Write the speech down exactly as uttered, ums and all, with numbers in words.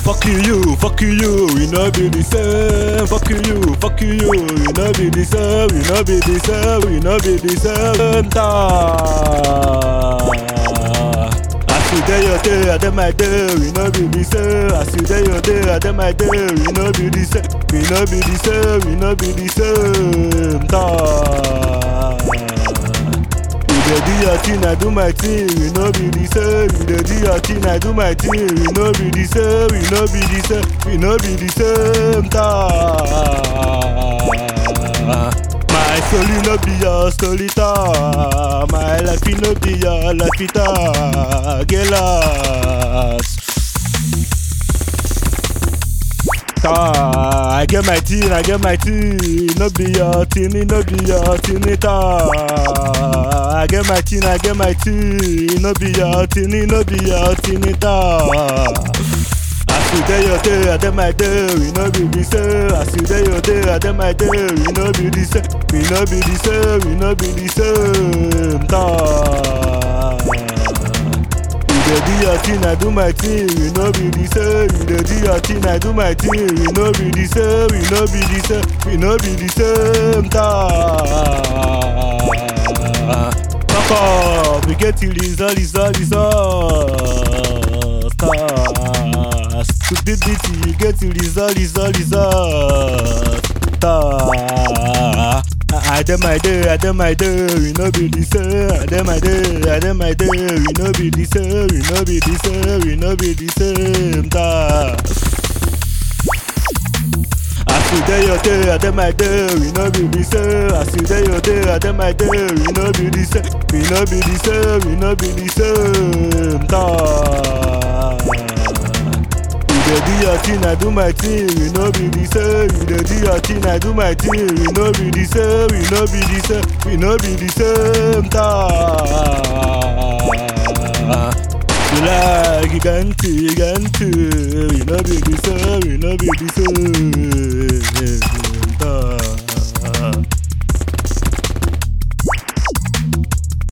Fuck you, fuck you, we no be the same. Fuck you, fuck you, we no be the same. We no be the same, we no be the same. As you day your day, I day my day, we no be the same. As you day your day, I day my day, we no be the same. We no be the same, we no be the same. You dey do your thing, I do my thing, we no be the same. You dey do your thing, I do my thing, we no be the same. We no be the same, we no be the same. My story no be your story, ta. My life no be your life, ta. Get lost. Ta, I get my thing, I get my thing. No be your thing, no be your thing, ta. I get my thing, I get my thing. No be your thing, no be your thing, ta. As you day your day, I day my day, we no be the same. As you day your day, I day my day, we no be the same. We no be the same, we no be the same, ta. You dey do your thing, I do my thing, we no be the same. You dey do your thing, I do my thing, we no be the same. We no be the same, we no be the same, ta. Fuck off, we get till result, result, result, ta. Stupidity, you get till result, result, result, ta. I day my day, I day my day, we no be the same. I day my day, I day my day, we no be the same. We no be the same, we no be the same, ta. As you day your day, I day my day, we no be the same. As you day your day, I day my day, we no be the same. We no be the same, we no be the same, ta. You dey do your thing, I do my thing, we no be the same. You dey do your thing, I do my thing, we no be the same. We no be the same, we no be the same, ta. You like, you can to, you can to, we no be the same, we no be the same.